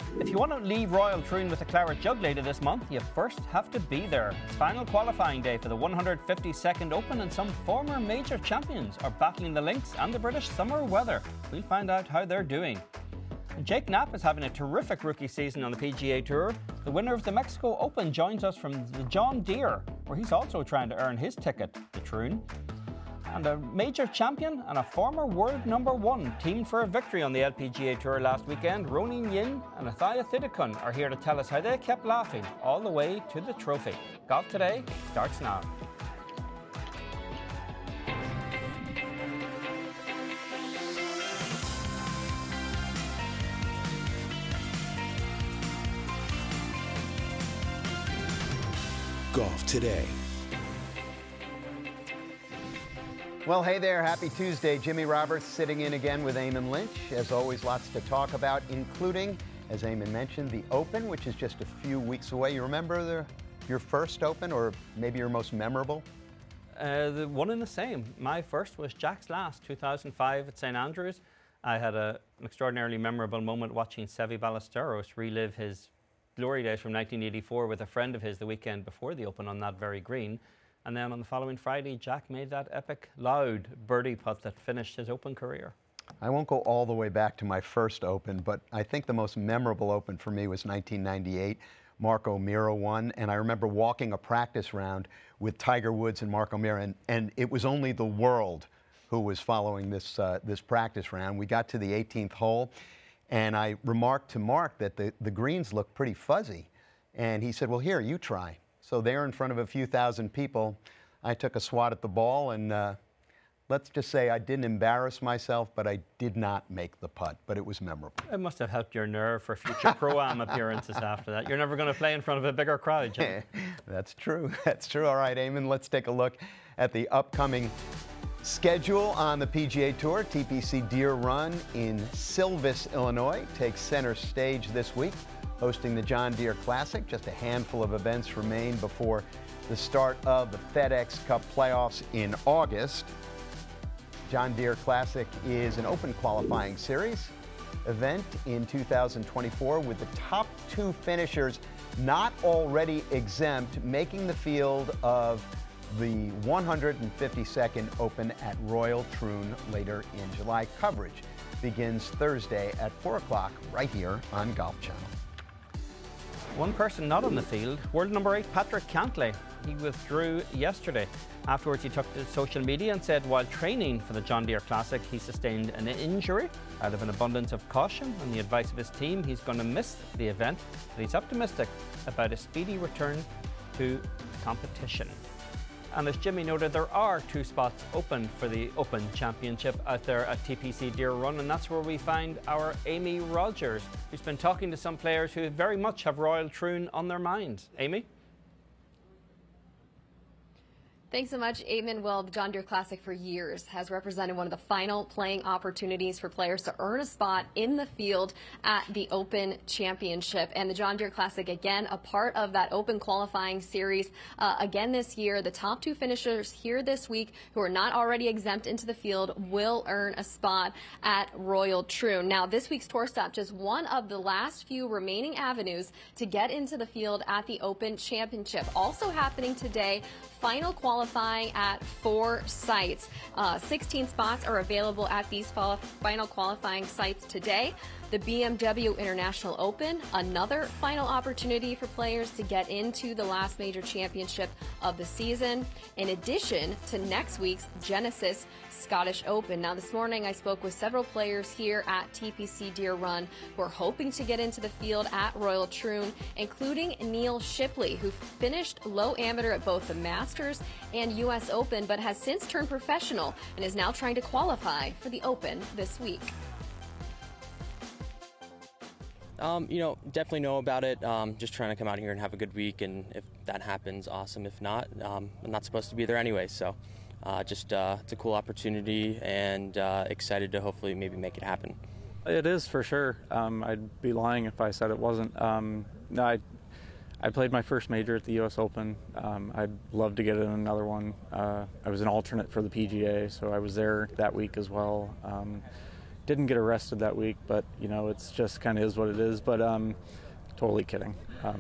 If you want to leave Royal Troon with a claret jug later this month, you first have to be there. It's final qualifying day for the 152nd Open, and some former major champions are battling the links and the British summer weather. We'll find out how they're doing. Jake Knapp is having a terrific rookie season on the PGA Tour. The winner of the Mexico Open joins us from the John Deere, where he's also trying to earn his ticket to Troon. And a major champion and a former world #1 teamed for a victory on the LPGA Tour last weekend. Ronin Yin and Athaya Thidikun are here to tell us how they kept laughing all the way to the trophy. Golf Today starts now. Golf Today. Well, hey there. Happy Tuesday. Jimmy Roberts sitting in again with Eamon Lynch. As always, lots to talk about, including, as Eamon mentioned, the Open, which is just a few weeks away. You remember your first Open, or maybe your most memorable? The one and the same. My first was Jack's last, 2005 at St Andrews. I had an extraordinarily memorable moment watching Seve Ballesteros relive his glory days from 1984 with a friend of his the weekend before the Open on that very green. And then on the following Friday, Jack made that epic, loud birdie putt that finished his Open career. I won't go all the way back to my first Open, but I think the most memorable Open for me was 1998. Mark O'Meara won, and I remember walking a practice round with Tiger Woods and Mark O'Meara, and it was only the world who was following this practice round. We got to the 18th hole, and I remarked to Mark that the greens looked pretty fuzzy. And he said, well, here, you try. So there in front of a few thousand people, I took a swat at the ball, and let's just say I didn't embarrass myself, but I did not make the putt, but it was memorable. It must have helped your nerve for future Pro-Am appearances after that. You're never going to play in front of a bigger crowd, Jim. That's true. That's true. All right, Eamon, let's take a look at the upcoming schedule on the PGA Tour. TPC Deere Run in Silvis, Illinois takes center stage this week, hosting the John Deere Classic. Just a handful of events remain before the start of the FedEx Cup playoffs in August. John Deere Classic is an open qualifying series event in 2024 with the top 2 finishers not already exempt, making the field of the 152nd Open at Royal Troon later in July. Coverage begins Thursday at 4 o'clock right here on Golf Channel. One person not on the field, world #8 Patrick Cantlay. He withdrew yesterday. Afterwards, he took to social media and said while training for the John Deere Classic, he sustained an injury. Out of an abundance of caution and the advice of his team, he's going to miss the event, but he's optimistic about a speedy return to competition. And as Jimmy noted, there are 2 spots open for the Open Championship out there at TPC Deere Run, and that's where we find our Amy Rogers, who's been talking to some players who very much have Royal Troon on their minds. Amy? Thanks so much, Eamon. Well, the John Deere Classic for years has represented one of the final playing opportunities for players to earn a spot in the field at the Open Championship. And the John Deere Classic, again, a part of that Open qualifying series. Again this year, the top 2 finishers here this week who are not already exempt into the field will earn a spot at Royal Troon. Now, this week's tour stop, just one of the last few remaining avenues to get into the field at the Open Championship. Also happening today, final qualifying at 4 sites. 16 spots are available at these final qualifying sites today. The BMW International Open, another final opportunity for players to get into the last major championship of the season, in addition to next week's Genesis Scottish Open. Now, this morning I spoke with several players here at TPC Deere Run who are hoping to get into the field at Royal Troon, including Neil Shipley, who finished low amateur at both the Masters and U.S. Open, but has since turned professional and is now trying to qualify for the Open this week. Definitely know about it. Just trying to come out here and have a good week, and if that happens, awesome. If not, I'm not supposed to be there anyway, so it's a cool opportunity, and excited to hopefully maybe make it happen. It is for sure. I'd be lying if I said it wasn't. I played my first major at the U.S. Open. I'd love to get in another one. I was an alternate for the PGA, so I was there that week as well. didn't get arrested that week, but it's just kind of is what it is. But totally kidding.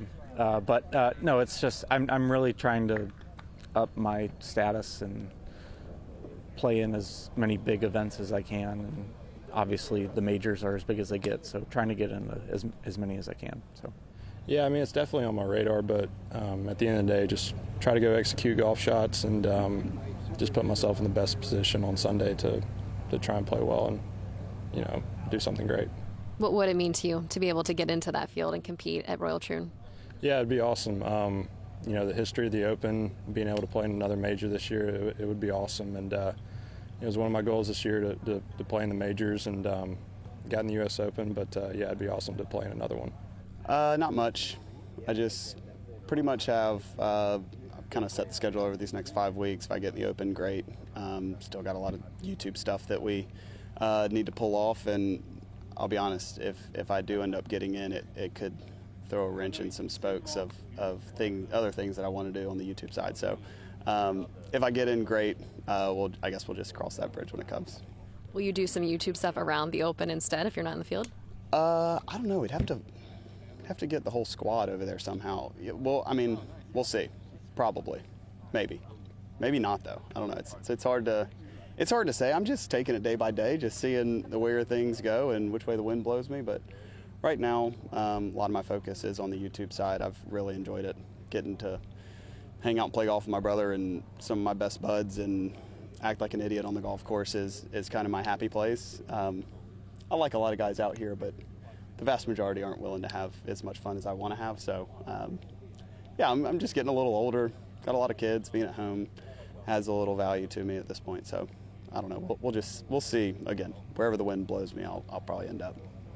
No, it's just I'm really trying to up my status and play in as many big events as I can. And obviously the majors are as big as they get, so trying to get in as many as I can. So. Yeah, I mean, it's definitely on my radar, but at the end of the day, just try to go execute golf shots and just put myself in the best position on Sunday to try and play well and, do something great. What would it mean to you to be able to get into that field and compete at Royal Troon? Yeah, it'd be awesome. The history of the Open, being able to play in another major this year, it would be awesome. And it was one of my goals this year to play in the majors and got in the U.S. Open, but yeah, it'd be awesome to play in another one. Not much. I just pretty much have kind of set the schedule over these next 5 weeks. If I get the Open, great. Still got a lot of YouTube stuff that we need to pull off, and I'll be honest, if I do end up getting in, it could throw a wrench in some spokes of other things that I want to do on the YouTube side. So if I get in, great. I guess we'll just cross that bridge when it comes. Will you do some YouTube stuff around the Open instead if you're not in the field? I don't know. We'd have to get the whole squad over there somehow. Well, I mean, we'll see. Probably, maybe not though. I don't know. It's hard to say. I'm just taking it day by day, just seeing where things go and which way the wind blows me. But right now, a lot of my focus is on the YouTube side. I've really enjoyed it, getting to hang out and play golf with my brother and some of my best buds and act like an idiot on the golf course is kind of my happy place. I like a lot of guys out here, but the vast majority aren't willing to have as much fun as I want to have. So, yeah, I'm just getting a little older. Got a lot of kids. Being at home has a little value to me at this point. So, I don't know. We'll see. Again, wherever the wind blows me, I'll probably end up.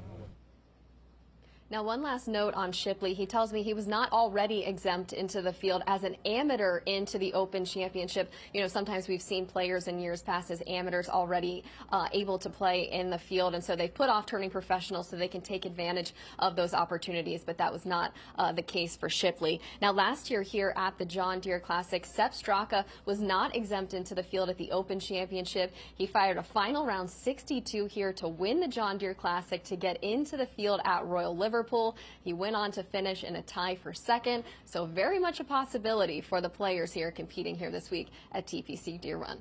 Now, one last note on Shipley. He tells me he was not already exempt into the field as an amateur into the Open Championship. Sometimes we've seen players in years past as amateurs already able to play in the field, and so they've put off turning professional so they can take advantage of those opportunities, but that was not the case for Shipley. Now, last year here at the John Deere Classic, Sepp Straka was not exempt into the field at the Open Championship. He fired a final round 62 here to win the John Deere Classic to get into the field at Royal Liverpool. He went on to finish in a tie for second, so very much a possibility for the players here competing here this week at TPC Deere Run.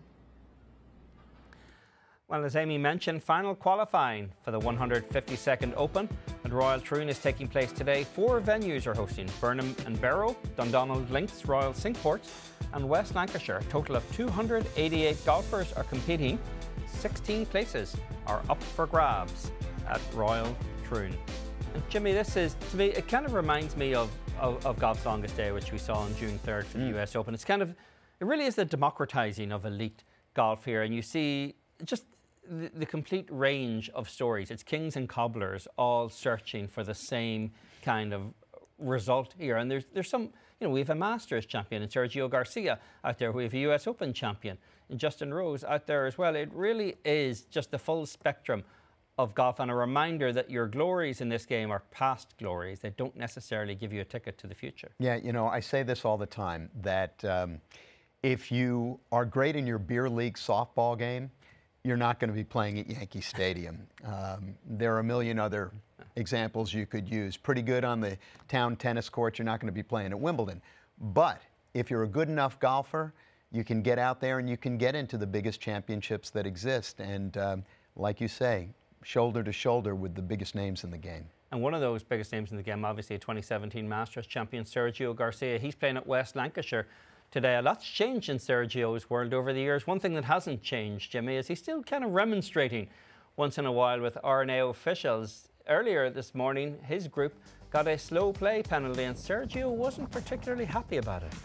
Well, as Amy mentioned, final qualifying for the 152nd Open at Royal Troon is taking place today. 4 venues are hosting: Burnham and Barrow, Dundonald Links, Royal Cinque and West Lancashire. A total of 288 golfers are competing. 16 places are up for grabs at Royal Troon. And Jimmy, this is, to me, it kind of reminds me of Golf's Longest Day, which we saw on June 3rd for the US Open. It really is the democratizing of elite golf here, and you see just the complete range of stories. It's kings and cobblers all searching for the same kind of result here. And there's some, we have a Masters champion in Sergio Garcia out there. We have a US Open champion in Justin Rose out there as well. It really is just the full spectrum of golf, and a reminder that your glories in this game are past glories. They don't necessarily give you a ticket to the future. Yeah, I say this all the time, that if you are great in your beer league softball game, you're not going to be playing at Yankee Stadium. There are a million other examples you could use. Pretty good on the town tennis court, you're not going to be playing at Wimbledon. But if you're a good enough golfer, you can get out there and you can get into the biggest championships that exist. And like you say, shoulder to shoulder with the biggest names in the game. And one of those biggest names in the game, obviously, 2017 Masters champion Sergio Garcia. He's playing at West Lancashire today. A lot's changed in Sergio's world over the years. One thing that hasn't changed, Jimmy, is he's still kind of remonstrating once in a while with R&A officials. Earlier this morning, his group got a slow play penalty, and Sergio wasn't particularly happy about it.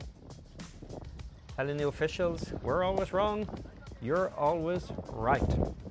Telling the officials, we're always wrong, you're always right.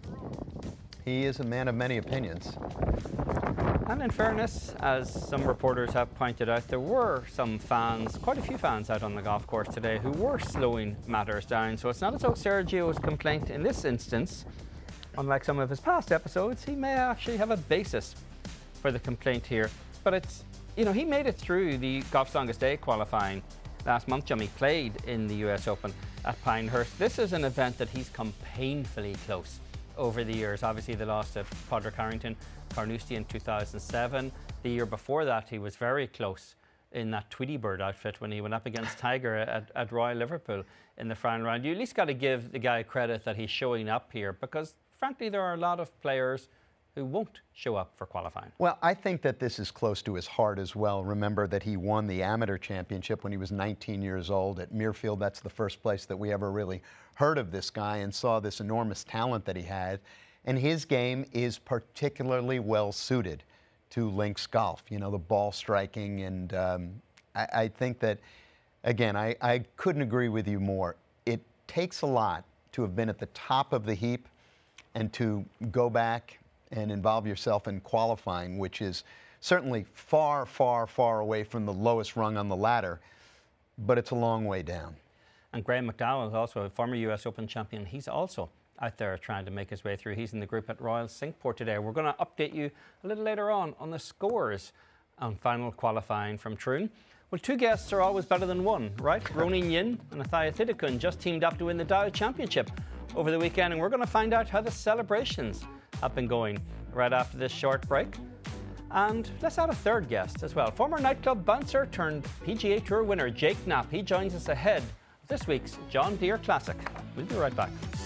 He is a man of many opinions. And in fairness, as some reporters have pointed out, there were some fans, quite a few fans out on the golf course today who were slowing matters down. So it's not as though Sergio's complaint in this instance, unlike some of his past episodes, he may actually have a basis for the complaint here. But it's, he made it through the Golf's Longest Day qualifying last month. Jimmy played in the US Open at Pinehurst. This is an event that he's come painfully close over the years. Obviously, they lost to Padraig Harrington, Carnoustie in 2007. The year before that, he was very close in that Tweety Bird outfit when he went up against Tiger at Royal Liverpool in the final round. You at least got to give the guy credit that he's showing up here, because frankly there are a lot of players who won't show up for qualifying. Well, I think that this is close to his heart as well. Remember that he won the amateur championship when he was 19 years old at Muirfield. That's the first place that we ever really heard of this guy and saw this enormous talent that he had. And his game is particularly well suited to links golf, you know, the ball striking. And I think that, again, I couldn't agree with you more. It takes a lot to have been at the top of the heap and to go back and involve yourself in qualifying, which is certainly far, far, far away from the lowest rung on the ladder, but it's a long way down. And Graham McDowell is also a former US Open champion. He's also out there trying to make his way through. He's in the group at Royal Singapore today. We're going to update you a little later on the scores on final qualifying from Troon. Well, two guests are always better than one, right? Ronan Yin and Atthaya Thitikul just teamed up to win the Dow Championship over the weekend, and we're going to find out how the celebrations have been going right after this short break. And let's add a third guest as well. Former nightclub bouncer turned PGA Tour winner Jake Knapp. He joins us ahead of this week's John Deere Classic. We'll be right back.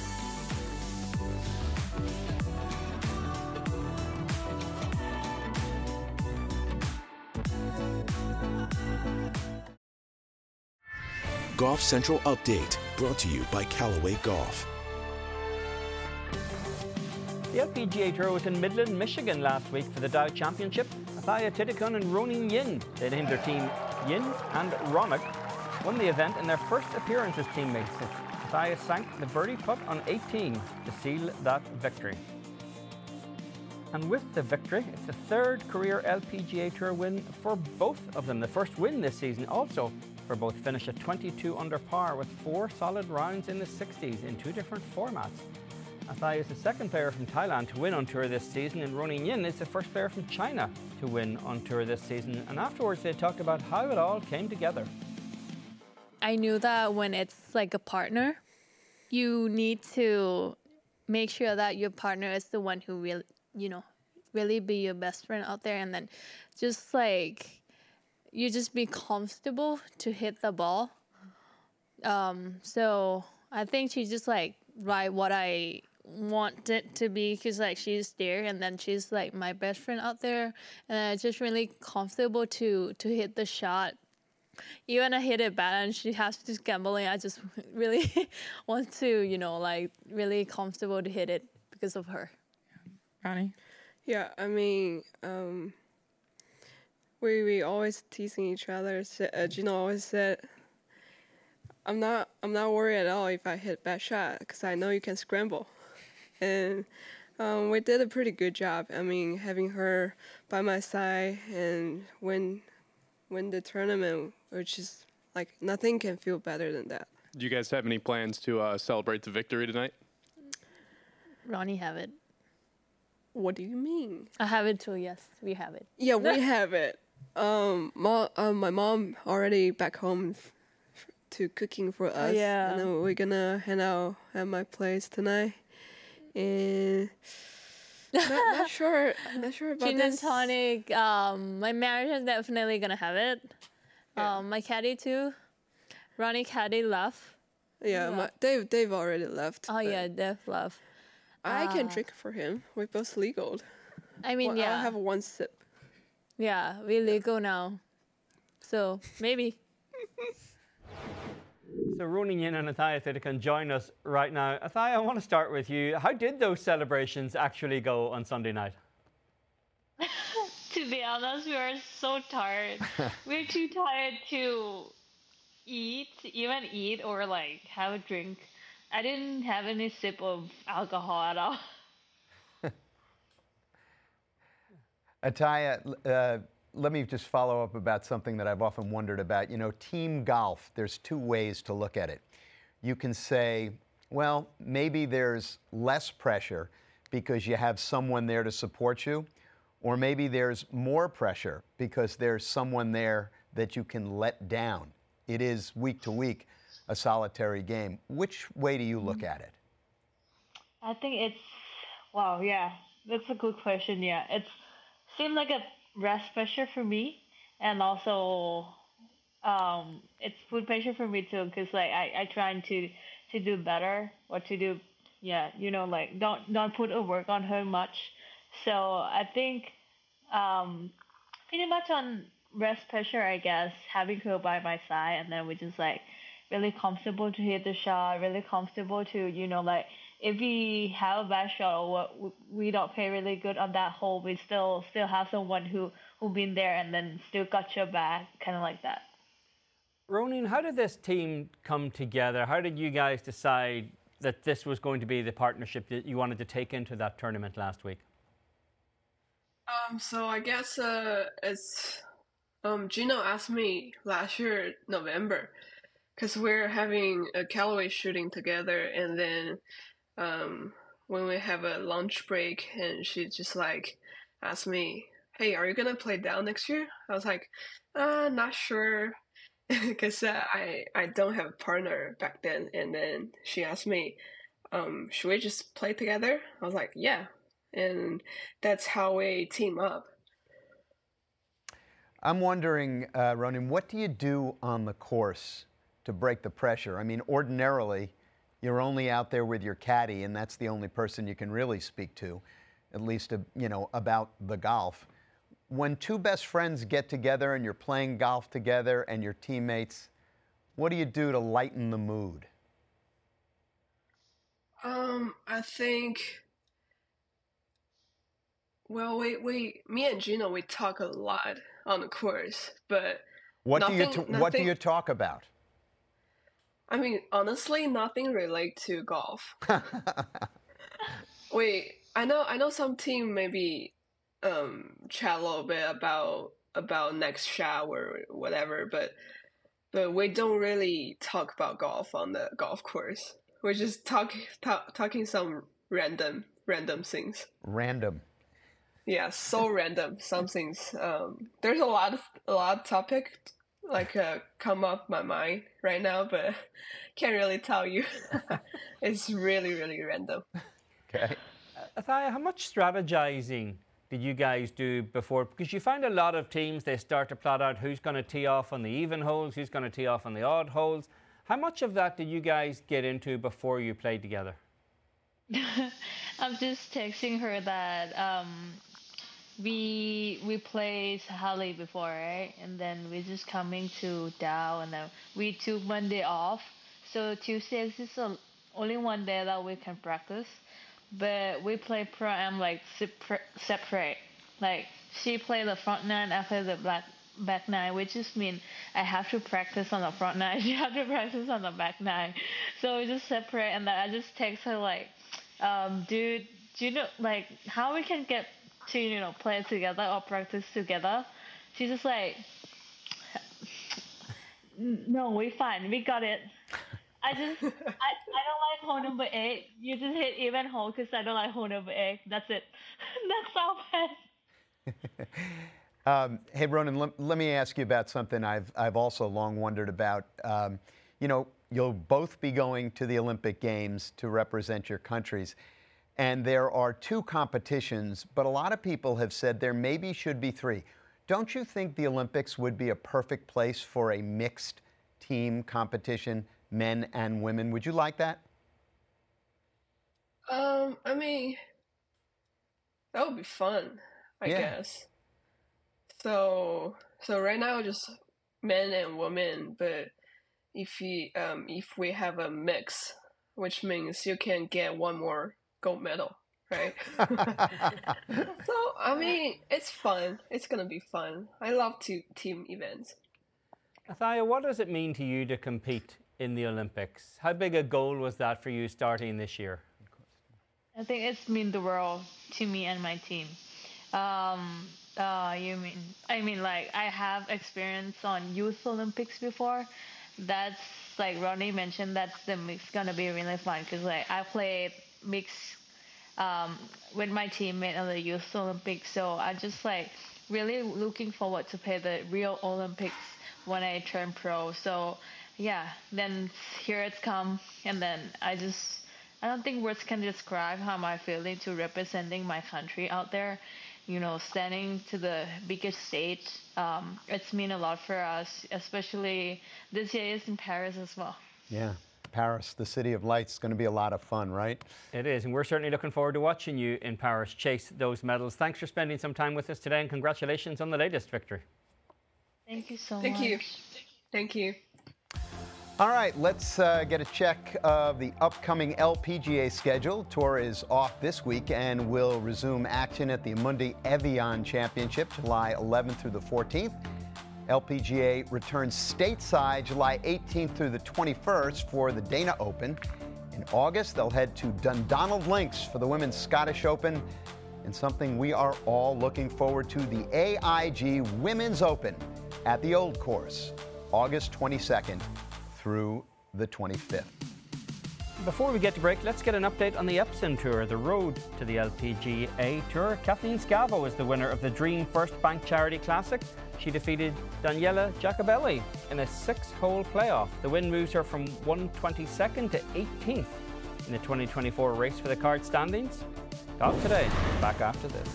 Golf Central Update, brought to you by Callaway Golf. The LPGA Tour was in Midland, Michigan last week for the Dow Championship. Atthaya Thitikul and Ronan Yin, they named their team Yin and Ronak, won the event in their first appearance as teammates. Atthaya sank the birdie putt on 18 to seal that victory. And with the victory, it's the third career LPGA Tour win for both of them. The first win this season also for both finished at 22 under par with 4 solid rounds in the 60s in 2 different formats. Atthaya is the second player from Thailand to win on tour this season, and Ronan Yin is the first player from China to win on tour this season. And afterwards they talked about how it all came together. I knew that when it's like a partner, you need to make sure that your partner is the one who really, really be your best friend out there, and then just like you just be comfortable to hit the ball. So I think she just like right what I want it to be, because like she's there and then she's like my best friend out there, and it's just really comfortable to hit the shot. Even I hit it bad and she has to gambling, I just really want to, like really comfortable to hit it because of her. Ronnie? Yeah, I mean, we always teasing each other. Gino always said, I'm not worried at all if I hit a bad shot, because I know you can scramble. And we did a pretty good job. I mean, having her by my side and win the tournament, which is like nothing can feel better than that. Do you guys have any plans to celebrate the victory tonight? Ronnie have it. What do you mean? I have it too, yes. We have it. Yeah, we have it. My mom already back home to cooking for us. Yeah. And then we're gonna hang out at my place tonight. And not sure about Gin this. and tonic. My marriage is definitely gonna have it. Yeah. My caddy too. Ronnie caddy left. Yeah, Dave already left. Oh yeah, Dave left. I can drink for him. We're both legal. I mean, I'll have one sip. Yeah, we're legal now. So maybe. So Ronan Yin and Atthaya Thitikul join us right now. Atthaya, I want to start with you. How did those celebrations actually go on Sunday night? To be honest, we were so tired. We're too tired to even eat or like have a drink. I didn't have any sip of alcohol at all. Atthaya, let me just follow up about something that I've often wondered about. Team golf, there's 2 ways to look at it. You can say, well, maybe there's less pressure because you have someone there to support you, or maybe there's more pressure because there's someone there that you can let down. It is week to week a solitary game. Which way do you look at it? I think it's Wow, yeah, that's a good question. Yeah, it seemed like a rest pressure for me, and also it's food pressure for me too, because like I trying to do better or to do, yeah, like don't put a work on her much. So I think pretty much on rest pressure, I guess, having her by my side, and then we just like really comfortable to hit the shot, really comfortable to, like if we have a bad shot or what we don't play really good on that hole, we still have someone who been there and then still got your back, kind of like that. Ronan, how did this team come together? How did you guys decide that this was going to be the partnership that you wanted to take into that tournament last week? So I guess it's Gino asked me last year November, because we're having a Callaway shooting together, and then when we have a lunch break, and she just like asked me, "Hey, are you gonna play Dow next year?" I was like, not sure." Because I don't have a partner back then, and then she asked me, should we just play together? I was like, yeah, and that's how we team up. I'm wondering, Ronan, what do you do on the course to break the pressure? I mean, ordinarily, you're only out there with your caddy, and that's the only person you can really speak to, at least, about the golf. When two best friends get together and you're playing golf together and your teammates, what do you do to lighten the mood? I think, well, me and Gino, we talk a lot on the course, but what do you talk about? I mean, honestly, nothing related to golf. I know some team maybe chat a little bit about next shot or whatever, but we don't really talk about golf on the golf course. We're just talking some random things. Random. Yeah, so random. Some things. There's a lot of topic like come up my mind right now, but can't really tell you. It's really, really random. Okay. Athaya, how much strategizing did you guys do before? Because you find a lot of teams, they start to plot out who's going to tee off on the even holes, who's going to tee off on the odd holes. How much of that did you guys get into before you played together? I'm just texting her that we played Sahali before, right? And then we're just coming to Dow, and then we took Monday off. So Tuesday is the only one day that we can practice. But we play Pro-Am like separate. Like she played the front nine, I play the back nine, which just means I have to practice on the front nine, she have to practice on the back nine. So we just separate, and then I just text her like, dude, do you know like how we can get to play together or practice together? She's just like, no, we're fine, we got it. I don't like hole number 8. You just hit even hole because I don't like hole number 8. That's it. That's all bad. Hey, Ronan, let me ask you about something I've also long wondered about. You'll both be going to the Olympic Games to represent your countries, and there are 2 competitions, but a lot of people have said there maybe should be 3. Don't you think the Olympics would be a perfect place for a mixed team competition, men and women? Would you like that? I mean, that would be fun, I guess. So right now just men and women, but if we have a mix, which means you can get one more gold medal, right? So I mean, it's fun. It's gonna be fun. I love team events. Athaya, what does it mean to you to compete in the Olympics? How big a goal was that for you starting this year? I think it's mean the world to me and my team. I mean like I have experience on Youth Olympics before. That's like Ronnie mentioned, that's the mix gonna be really fun because like I played mix with my teammate on the Youth Olympics, so I just like really looking forward to play the real Olympics when I turn pro. So yeah, then here it's come, and then I just I don't think words can describe how I'm feeling to representing my country out there. You know, standing to the biggest stage, it's mean a lot for us, especially this year is in Paris as well. Yeah, Paris, the city of lights, is going to be a lot of fun, right? It is, and we're certainly looking forward to watching you in Paris chase those medals. Thanks for spending some time with us today, and congratulations on the latest victory. Thank you so much. Thank you. Thank you. All right, let's get a check of the upcoming LPGA schedule. Tour is off this week and will resume action at the Amundi Evian Championship July 11th through the 14th. LPGA returns stateside July 18th through the 21st for the Dana Open. In August, they'll head to Dundonald Links for the Women's Scottish Open, and something we are all looking forward to, the AIG Women's Open at the Old Course, August 22nd through the 25th. Before we get to break, let's get an update on the Epson Tour, the road to the LPGA Tour. Kathleen Scavo is the winner of the Dream First Bank Charity Classic. She defeated Daniela Jacobelli in a 6-hole playoff. The win moves her from 122nd to 18th in the 2024 race for the card standings. Golf Today, back after this.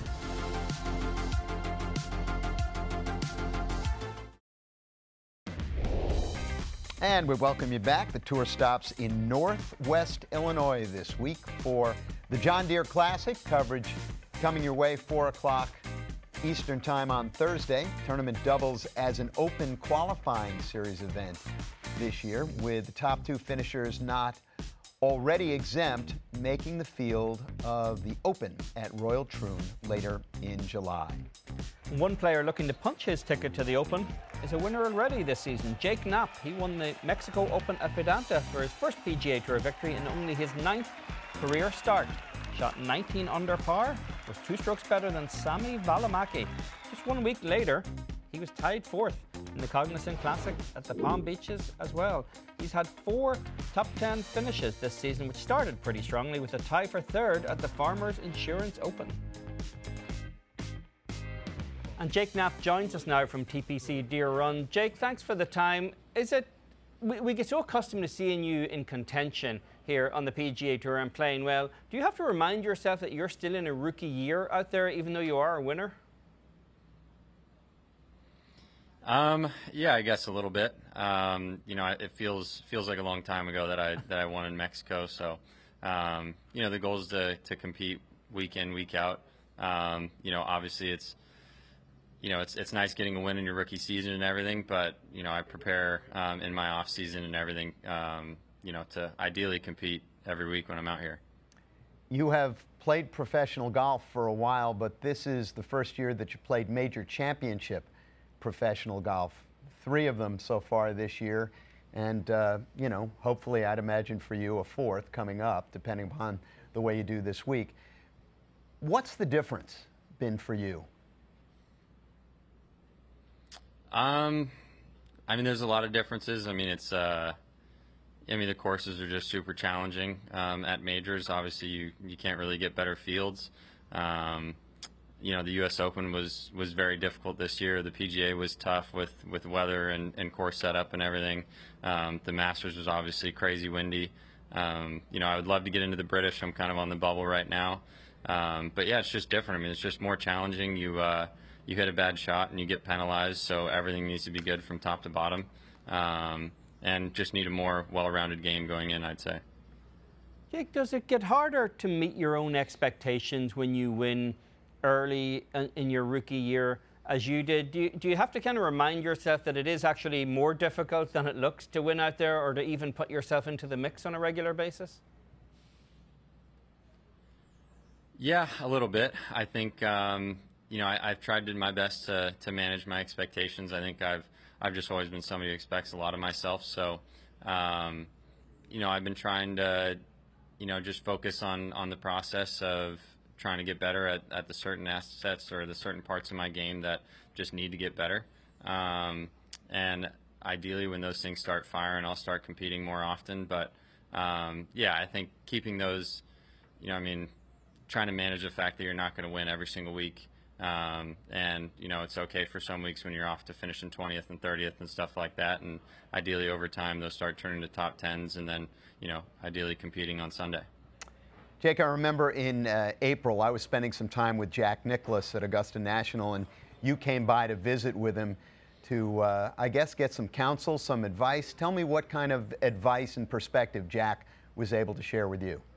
And we welcome you back. The tour stops in Northwest Illinois this week for the John Deere Classic. Coverage coming your way 4 o'clock Eastern Time on Thursday. Tournament doubles as an open qualifying series event this year, with the top 2 finishers not already exempt, making the field of the Open at Royal Troon later in July. One player looking to punch his ticket to the Open is a winner already this season. Jake Knapp. He won the Mexico Open at Vedanta for his first PGA Tour victory in only his 9th career start. Shot 19 under par, was 2 strokes better than Sami Välimäki. Just 1 week later, he was tied 4th in the Cognizant Classic at the Palm Beaches as well. He's had 4 top 10 finishes this season, which started pretty strongly with a tie for 3rd at the Farmers Insurance Open. And Jake Knapp joins us now from TPC Deere Run. Jake, thanks for the time. We get so accustomed to seeing you in contention here on the PGA Tour and playing well. Do you have to remind yourself that you're still in a rookie year out there, even though you are a winner? Yeah, I guess a little bit. You know, it feels like a long time ago that I won in Mexico. So, you know, the goal is to compete week in, week out. You know, obviously it's nice getting a win in your rookie season and everything, but, you know, I prepare in my off season and everything, you know, to ideally compete every week when I'm out here. You have played professional golf for a while, but this is the first year that you played major championship professional golf. 3 of them so far this year, and, you know, hopefully I'd imagine for you a 4th coming up, depending upon the way you do this week. What's the difference been for you? I mean, there's a lot of differences. I mean, the courses are just super challenging at majors. Obviously, you can't really get better fields. You know, the U.S. Open was very difficult this year. The PGA was tough with weather and course setup and everything. The Masters was obviously crazy windy. You know, I would love to get into the British. I'm kind of on the bubble right now. But yeah, it's just different. I mean, it's just more challenging. You hit a bad shot and you get penalized, so everything needs to be good from top to bottom, and just need a more well-rounded game going in, I'd say. Jake, does it get harder to meet your own expectations when you win early in your rookie year as you did? Do you have to kind of remind yourself that it is actually more difficult than it looks to win out there, or to even put yourself into the mix on a regular basis? Yeah, a little bit. I think you know, I've tried to do my best to manage my expectations. I think I've just always been somebody who expects a lot of myself. So, you know, I've been trying to, you know, just focus on the process of trying to get better at the certain assets or the certain parts of my game that just need to get better. And ideally, when those things start firing, I'll start competing more often. But, yeah, I think keeping those, you know, I mean, trying to manage the fact that you're not going to win every single week. And, you know, it's okay for some weeks when you're off to finish in 20th and 30th and stuff like that. And ideally over time, they'll start turning to top 10s and then, you know, ideally competing on Sunday. Jake, I remember in April, I was spending some time with Jack Nicklaus at Augusta National, and you came by to visit with him to, I guess, get some counsel, some advice. Tell me what kind of advice and perspective Jack was able to share with you.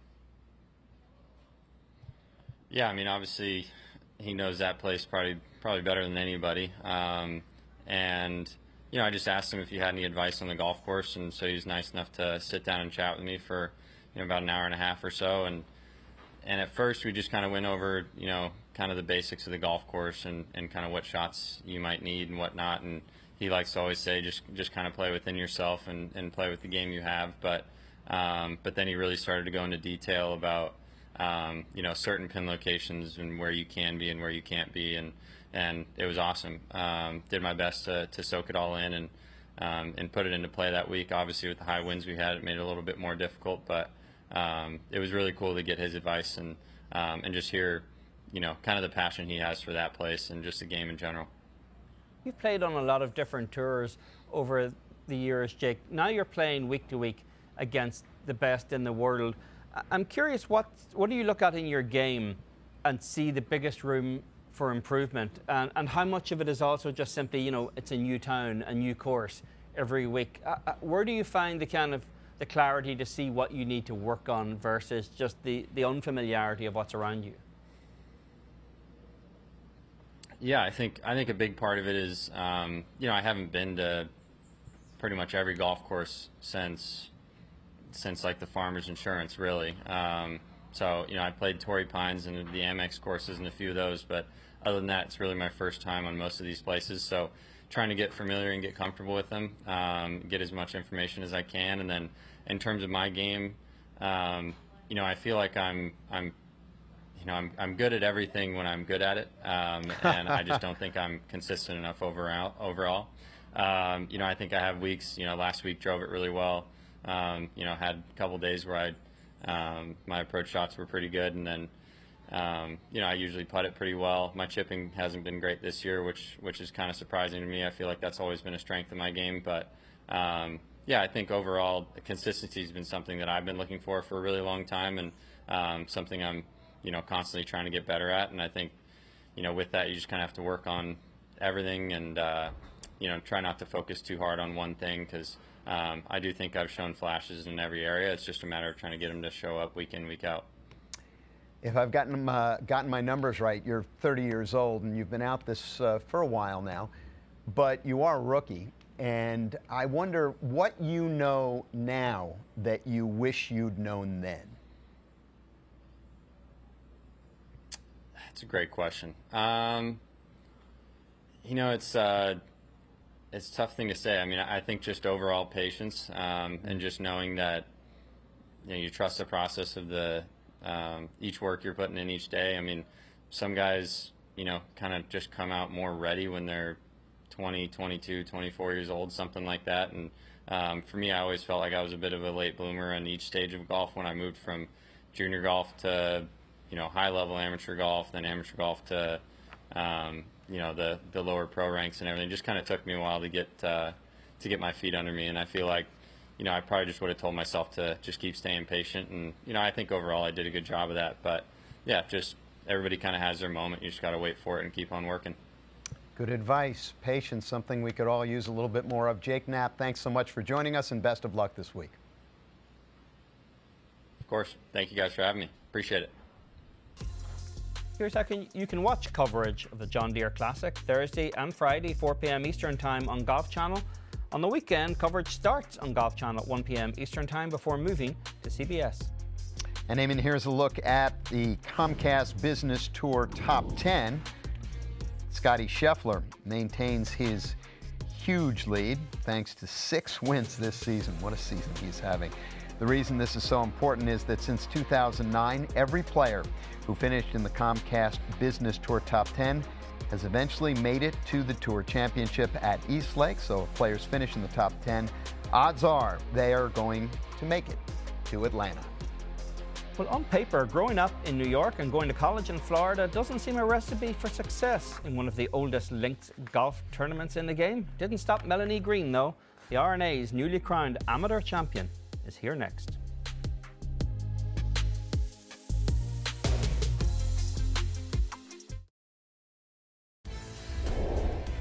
Yeah, I mean, obviously, he knows that place probably better than anybody. And, you know, I just asked him if he had any advice on the golf course, and so he was nice enough to sit down and chat with me for, you know, about an hour and a half or so. And at first, we just kind of went over, you know, kind of the basics of the golf course and kind of what shots you might need and whatnot. And he likes to always say, just kind of play within yourself and play with the game you have. But then he really started to go into detail about, you know, certain pin locations and where you can be and where you can't be, and it was awesome. Did my best to soak it all in and put it into play that week. Obviously, with the high winds we had, it made it a little bit more difficult, but it was really cool to get his advice and just hear, you know, kind of the passion he has for that place and just the game in general. You've played on a lot of different tours over the years, Jake. Now you're playing week to week against the best in the world. I'm curious, what do you look at in your game and see the biggest room for improvement, and how much of it is also just simply, you know, it's a new town, a new course every week? Where do you find the kind of the clarity to see what you need to work on versus just the unfamiliarity of what's around you? Yeah, I think a big part of it is, you know, I haven't been to pretty much every golf course since like the Farmers Insurance, really. So, you know, I played Torrey Pines and the Amex courses and a few of those, but other than that, it's really my first time on most of these places. So trying to get familiar and get comfortable with them, get as much information as I can. And then in terms of my game, you know, I feel like I'm good at everything when I'm good at it. And I just don't think I'm consistent enough overall. You know, I think I have weeks, you know, last week drove it really well. You know, had a couple days where my approach shots were pretty good, and then you know, I usually putt it pretty well. My chipping hasn't been great this year, which is kind of surprising to me. I feel like that's always been a strength of my game, but yeah, I think overall consistency has been something that I've been looking for a really long time, and something I'm, you know, constantly trying to get better at. And I think, you know, with that, you just kind of have to work on everything and you know, try not to focus too hard on one thing, because I do think I've shown flashes in every area. It's just a matter of trying to get them to show up week in, week out. If I've gotten my numbers right, you're 30 years old and you've been out this for a while now, but you are a rookie. And I wonder what you know now that you wish you'd known then. That's a great question. You know, it's a tough thing to say. I mean, I think just overall patience, and just knowing that, you know, you trust the process of each work you're putting in each day. I mean, some guys, you know, kind of just come out more ready when they're 20, 22, 24 years old, something like that. And for me, I always felt like I was a bit of a late bloomer on each stage of golf. When I moved from junior golf to, you know, high-level amateur golf, then amateur golf to, you know, the lower pro ranks and everything. It just kind of took me a while to get my feet under me. And I feel like, you know, I probably just would have told myself to just keep staying patient. And, you know, I think overall I did a good job of that. But, yeah, just everybody kind of has their moment. You just got to wait for it and keep on working. Good advice. Patience, something we could all use a little bit more of. Jake Knapp, thanks so much for joining us, and best of luck this week. Of course. Thank you guys for having me. Appreciate it. Here's how you can watch coverage of the John Deere Classic Thursday and Friday, 4 p.m. Eastern Time on Golf Channel. On the weekend, coverage starts on Golf Channel at 1 p.m. Eastern Time before moving to CBS. And Eamon, here's a look at the Comcast Business Tour Top 10. Scotty Scheffler maintains his huge lead thanks to 6 wins this season. What a season he's having. The reason this is so important is that since 2009, every player who finished in the Comcast Business Tour Top 10 has eventually made it to the Tour Championship at East Lake. So if players finish in the top 10, odds are they are going to make it to Atlanta. Well, on paper, growing up in New York and going to college in Florida doesn't seem a recipe for success in one of the oldest linked golf tournaments in the game. Didn't stop Melanie Green, though. The R&A's newly crowned amateur champion is here next.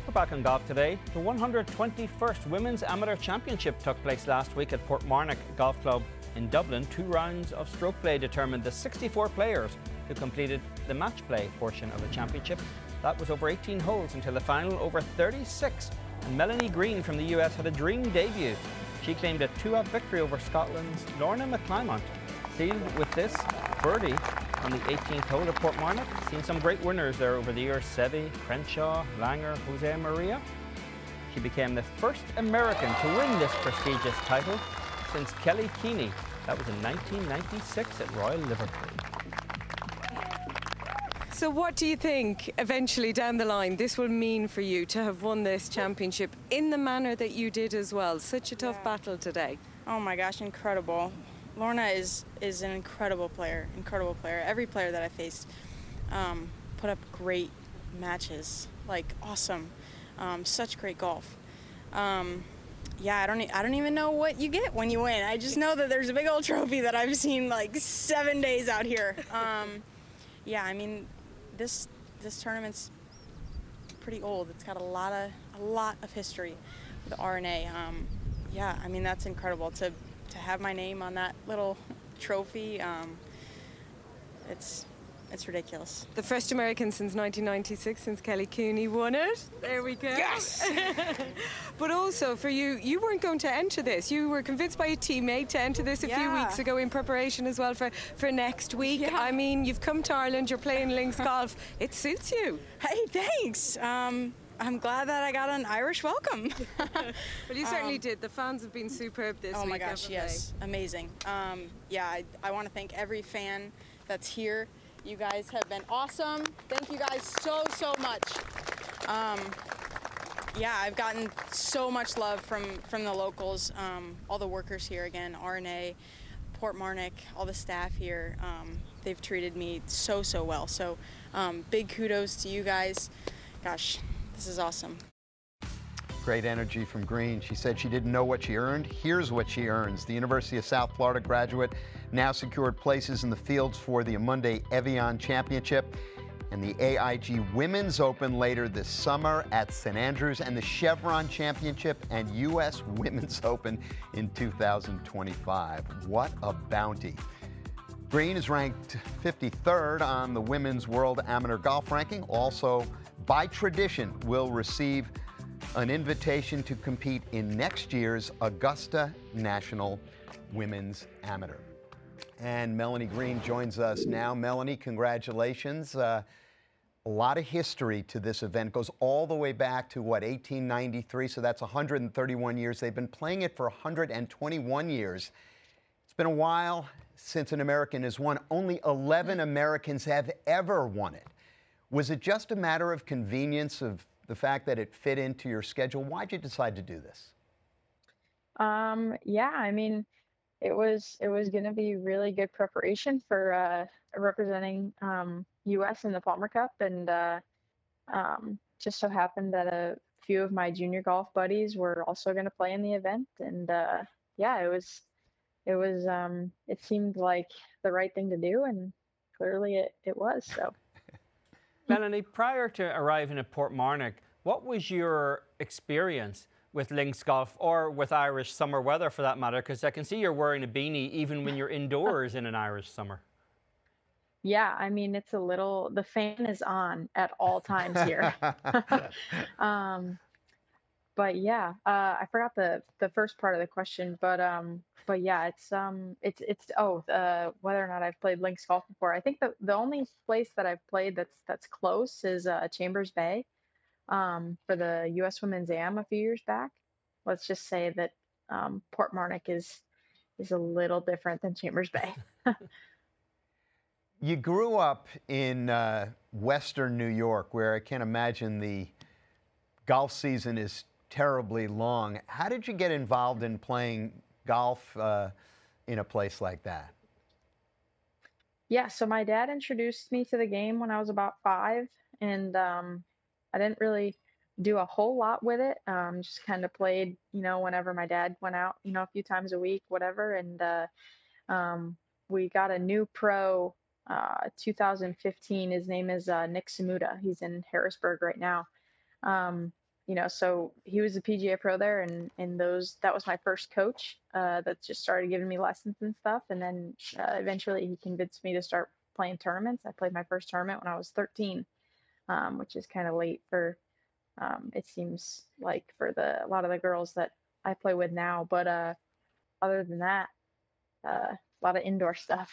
we're back on golf today. The 121st Women's Amateur Championship took place last week at Portmarnock Golf Club in Dublin. 2 rounds of stroke play determined the 64 players who completed the match play portion of the championship. That was over 18 holes until the final over 36. And Melanie Green from the US had a dream debut. She claimed a 2-up victory over Scotland's Lorna McClymont. Sealed with this birdie on the 18th hole at Portmarnock. Seen some great winners there over the years: Seve, Crenshaw, Langer, Jose Maria. She became the first American to win this prestigious title since Kelly Keeney. That was in 1996 at Royal Liverpool. So what do you think eventually down the line this will mean for you to have won this championship in the manner that you did as well? Such a tough battle today. Oh my gosh, incredible. Lorna is an incredible player. Every player that I faced put up great matches, like awesome, such great golf. Yeah, I don't even know what you get when you win. I just know that there's a big old trophy that I've seen like 7 days out here. Yeah, I mean, this tournament's pretty old. It's got a lot of history with R&A. Yeah, I mean, that's incredible to have my name on that little trophy. It's ridiculous. The first American since 1996, since Kelly Cooney won it. There we go. Yes! But also for you, you weren't going to enter this. You were convinced by a teammate to enter this a few weeks ago in preparation as well for next week. Yeah. I mean, you've come to Ireland, you're playing links golf. It suits you. Hey, thanks. I'm glad that I got an Irish welcome. Well, you certainly did. The fans have been superb this week. Oh my gosh, yes. Amazing. Yeah, I want to thank every fan that's here. You guys have been awesome. Thank you guys so much. Yeah, I've gotten so much love from the locals, all the workers here again, R&A, Portmarnock, all the staff here. They've treated me so well. So big kudos to you guys. Gosh, this is awesome. Great energy from Green. She said she didn't know what she earned. Here's what she earns. The University of South Florida graduate now secured places in the fields for the Amundi Evian Championship and the AIG Women's Open later this summer at St. Andrews, and the Chevron Championship and U.S. Women's Open in 2025. What a bounty. Green is ranked 53rd on the Women's World Amateur Golf Ranking. Also, by tradition, will receive an invitation to compete in next year's Augusta National Women's Amateur. And Melanie Green joins us now. Melanie, congratulations. A lot of history to this event. Goes all the way back to, 1893? So that's 131 years. They've been playing it for 121 years. It's been a while since an American has won. Only 11 Americans have ever won it. Was it just a matter of convenience, of the fact that it fit into your schedule? Why'd you decide to do this? Yeah, I mean, it was going to be really good preparation for representing U.S. in the Palmer Cup, and just so happened that a few of my junior golf buddies were also going to play in the event, and yeah, it seemed like the right thing to do, and clearly it was. So. Melanie, prior to arriving at Portmarnock, what was your experience with links golf, or with Irish summer weather for that matter? Because I can see you're wearing a beanie even when you're indoors in an Irish summer. Yeah, I mean, the fan is on at all times here. But yeah, I forgot the first part of the question, but yeah, it's whether or not I've played links golf before. I think the only place that I've played that's close is Chambers Bay, for the U.S. Women's Am a few years back. Let's just say that Portmarnock is a little different than Chambers Bay. You grew up in Western New York, where I can't imagine the golf season is terribly long. How did you get involved in playing golf in a place like that? Yeah, so my dad introduced me to the game when I was about 5, and I didn't really do a whole lot with it. Just kind of played, whenever my dad went out, a few times a week, whatever. And we got a new pro 2015. His name is Nick Samuda. He's in Harrisburg right now. so he was a PGA pro there, and that was my first coach that just started giving me lessons and stuff. And then eventually he convinced me to start playing tournaments. I played my first tournament when I was 13, which is kind of late for, it seems like, for a lot of the girls that I play with now. But other than that, a lot of indoor stuff.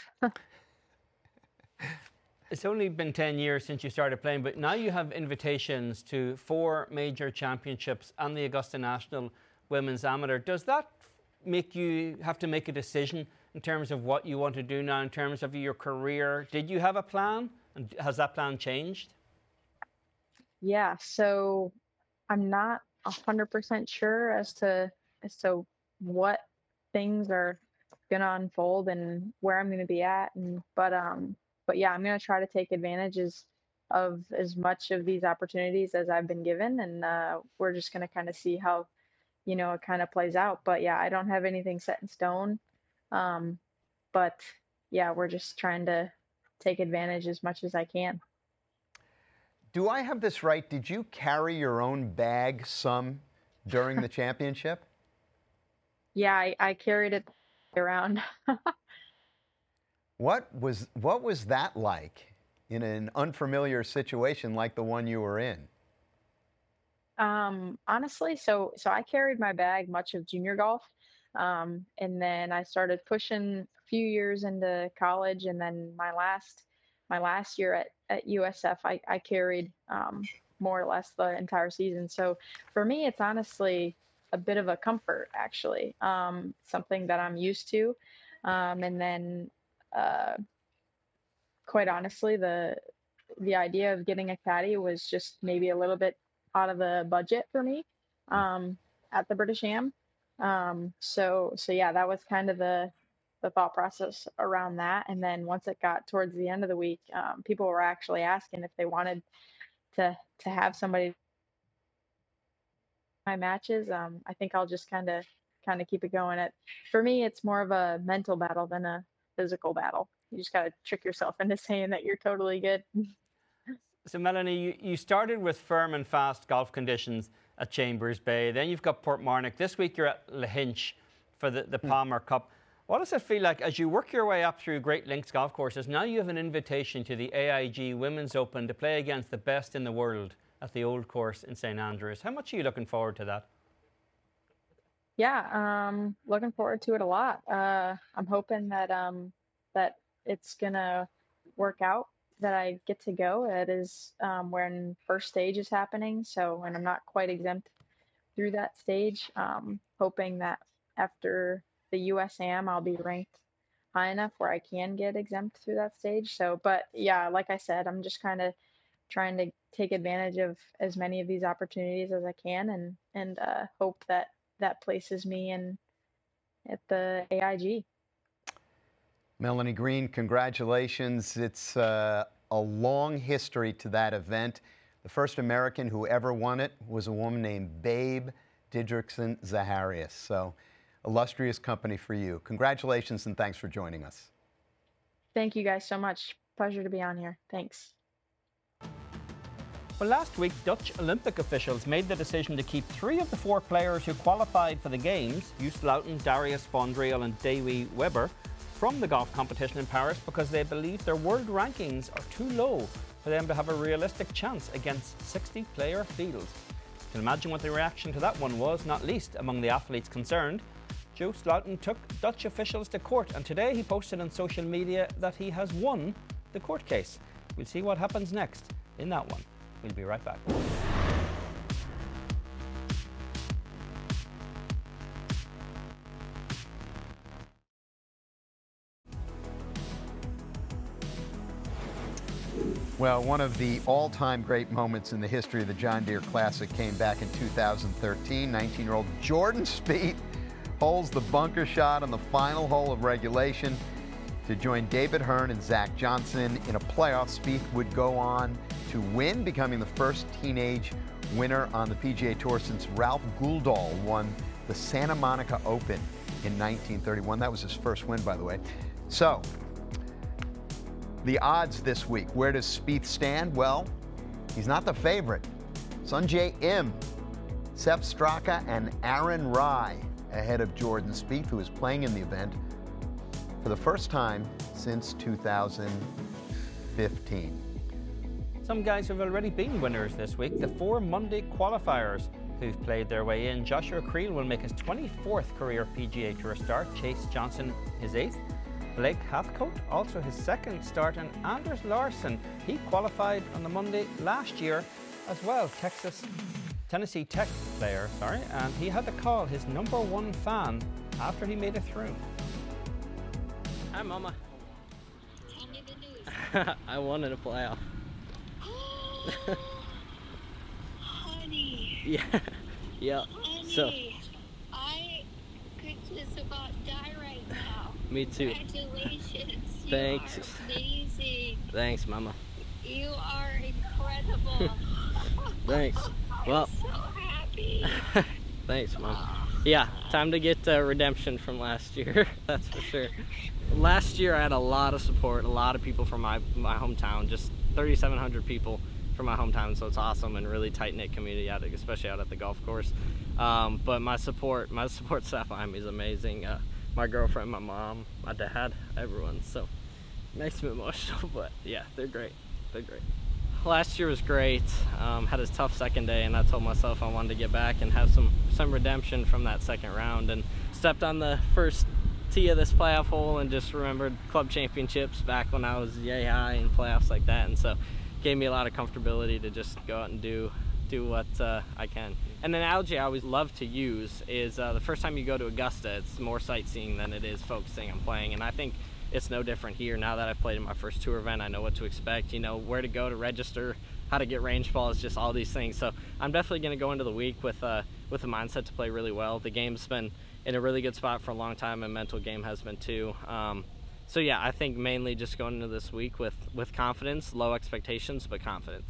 It's only been 10 years since you started playing, but now you have invitations to 4 major championships and the Augusta National Women's Amateur. Does that make you have to make a decision in terms of what you want to do now in terms of your career? Did you have a plan, and has that plan changed? Yeah, so I'm not 100% sure as to what things are going to unfold and where I'm going to be at, but yeah, I'm going to try to take advantage of as much of these opportunities as I've been given, and we're just going to kind of see how, it kind of plays out. But yeah, I don't have anything set in stone, but yeah, we're just trying to take advantage as much as I can. Do I have this right? Did you carry your own bag some during the championship? Yeah, I carried it around. What was that like in an unfamiliar situation like the one you were in? Honestly, so I carried my bag much of junior golf, and then I started pushing a few years into college, and then my last year at USF, I carried more or less the entire season. So for me, it's honestly a bit of a comfort, actually, something that I'm used to, and then. Quite honestly, the idea of getting a caddy was just maybe a little bit out of the budget for me at the British Am. So yeah, that was kind of the thought process around that. And then once it got towards the end of the week, people were actually asking if they wanted to have somebody my matches. I think I'll just kind of keep it going. For me, it's more of a mental battle than a physical battle. You just got to trick yourself into saying that you're totally good. So Melanie, you started with firm and fast golf conditions at Chambers Bay. Then you've got Portmarnock. This week you're at Lahinch for the Palmer Cup. What does it feel like as you work your way up through Great Links golf courses? Now you have an invitation to the AIG Women's Open to play against the best in the world at the Old Course in St Andrews. How much are you looking forward to that? Yeah, looking forward to it a lot. I'm hoping that that it's gonna work out, that I get to go. It is when first stage is happening, and I'm not quite exempt through that stage. Hoping that after the USAM, I'll be ranked high enough where I can get exempt through that stage. But yeah, like I said, I'm just kind of trying to take advantage of as many of these opportunities as I can, and hope that places me at the AIG. Melanie Green, congratulations. It's a long history to that event. The first American who ever won it was a woman named Babe Didrikson Zaharias. So illustrious company for you. Congratulations and thanks for joining us. Thank you guys so much. Pleasure to be on here. Thanks. Well, last week, Dutch Olympic officials made the decision to keep 3 of the 4 players who qualified for the Games, Joost Luiten, Darius von Driel and Davy Weber, from the golf competition in Paris because they believe their world rankings are too low for them to have a realistic chance against 60-player fields. You can imagine what the reaction to that one was, not least among the athletes concerned. Joost Luiten took Dutch officials to court, and today he posted on social media that he has won the court case. We'll see what happens next in that one. We'll be right back. Well, one of the all-time great moments in the history of the John Deere Classic came back in 2013. 19-year-old Jordan Spieth holes the bunker shot on the final hole of regulation to join David Hearn and Zach Johnson in a playoff. Spieth would go on to win, becoming the first teenage winner on the PGA Tour since Ralph Guldahl won the Santa Monica Open in 1931. That was his first win, by the way. So, the odds this week. Where does Spieth stand? Well, he's not the favorite. Sungjae Im Sepp Straka and Aaron Rai ahead of Jordan Spieth, who is playing in the event for the first time since 2015. Some guys have already been winners this week. The 4 Monday qualifiers who've played their way in. Joshua Creel will make his 24th career PGA Tour start. Chase Johnson his 8th. Blake Hathcote also his 2nd start, and Anders Larson, he qualified on the Monday last year as well. Tennessee Tech player, and he had to call his #1 fan after he made it through. Hi, Mama. Tell me the news. I won in a playoff. Honey. Yeah. Honey, So. I could just about die right now. Me too. Congratulations. Thanks. You are amazing. Thanks, Mama. You are incredible. Thanks. Well. I'm so happy. Thanks, Mom. Yeah, time to get redemption from last year. That's for sure. Last year I had a lot of support, a lot of people from my hometown, just 3,700 people from my hometown, so it's awesome and really tight-knit community out, especially out at the golf course. But my support staff behind me is amazing. My girlfriend, my mom, my dad, everyone. So it makes me emotional, but yeah, they're great. They're great. Last year was great. Had a tough second day, and I told myself I wanted to get back and have some redemption from that second round, and stepped on the first tee of this playoff hole and just remembered club championships back when I was yay high in playoffs like that, and so gave me a lot of comfortability to just go out and do what I can. And an analogy I always love to use is the first time you go to Augusta, it's more sightseeing than it is focusing on playing, and I think it's no different here. Now that I've played in my first tour event, I know what to expect, you know, where to go to register, how to get range balls, just all these things. So I'm definitely going to go into the week with a mindset to play really well. The game's been in a really good spot for a long time, and mental game has been too. So yeah, I think mainly just going into this week with confidence, low expectations, but confidence.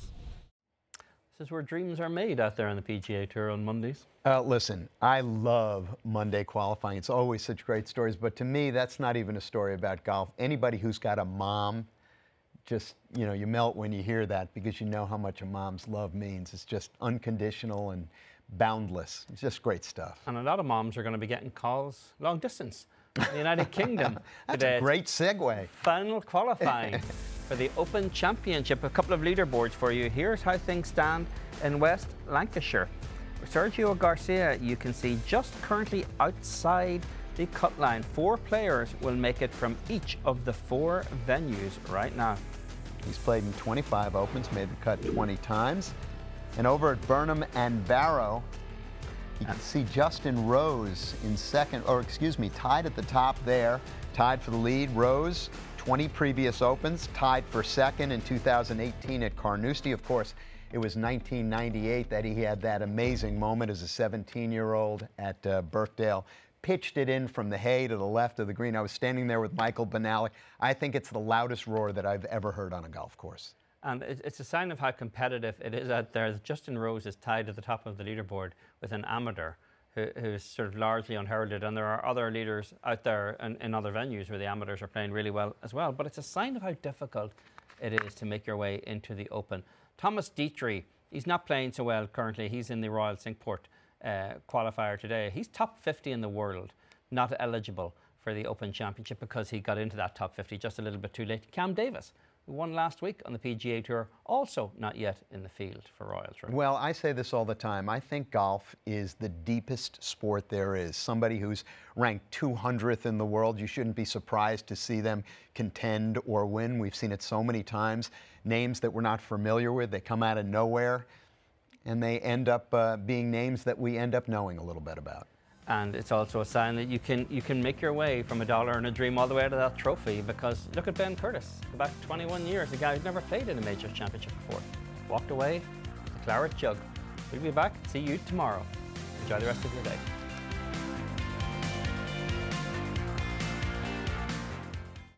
This is where dreams are made out there on the PGA Tour on Mondays. Listen, I love Monday qualifying. It's always such great stories, but to me, that's not even a story about golf. Anybody who's got a mom, just, you know, you melt when you hear that because you know how much a mom's love means. It's just unconditional and boundless. It's just great stuff. And a lot of moms are going to be getting calls long distance. The United Kingdom. That's a great segue. Final qualifying for the Open Championship. A couple of leaderboards for you. Here's how things stand in West Lancashire. Sergio Garcia, you can see, just currently outside the cut line. 4 players will make it from each of the 4 venues right now. He's played in 25 Opens, made the cut 20 times. And over at Burnham and Barrow, you can see Justin Rose in second, or excuse me, tied at the top there, tied for the lead. Rose, 20 previous Opens, tied for second in 2018 at Carnoustie. Of course, it was 1998 that he had that amazing moment as a 17-year-old at Birkdale. Pitched it in from the hay to the left of the green. I was standing there with Michael Benally. I think it's the loudest roar that I've ever heard on a golf course. And it's a sign of how competitive it is out there. Justin Rose is tied at the top of the leaderboard with an amateur who's sort of largely unheralded. And there are other leaders out there in other venues where the amateurs are playing really well as well. But it's a sign of how difficult it is to make your way into the Open. Thomas Dietrich, he's not playing so well currently. He's in the Royal Sinkport qualifier today. He's top 50 in the world, not eligible for the Open Championship because he got into that top 50 just a little bit too late. Cam Davis, who won last week on the PGA Tour, also not yet in the field for Royal Tour. Well, I say this all the time. I think golf is the deepest sport there is. Somebody who's ranked 200th in the world, you shouldn't be surprised to see them contend or win. We've seen it so many times. Names that we're not familiar with, they come out of nowhere, and they end up being names that we end up knowing a little bit about. And it's also a sign that you can make your way from $1 and a dream all the way to that trophy, because look at Ben Curtis. Go back 21 years, a guy who's never played in a major championship before. Walked away with a claret jug. We'll be back. See you tomorrow. Enjoy the rest of your day.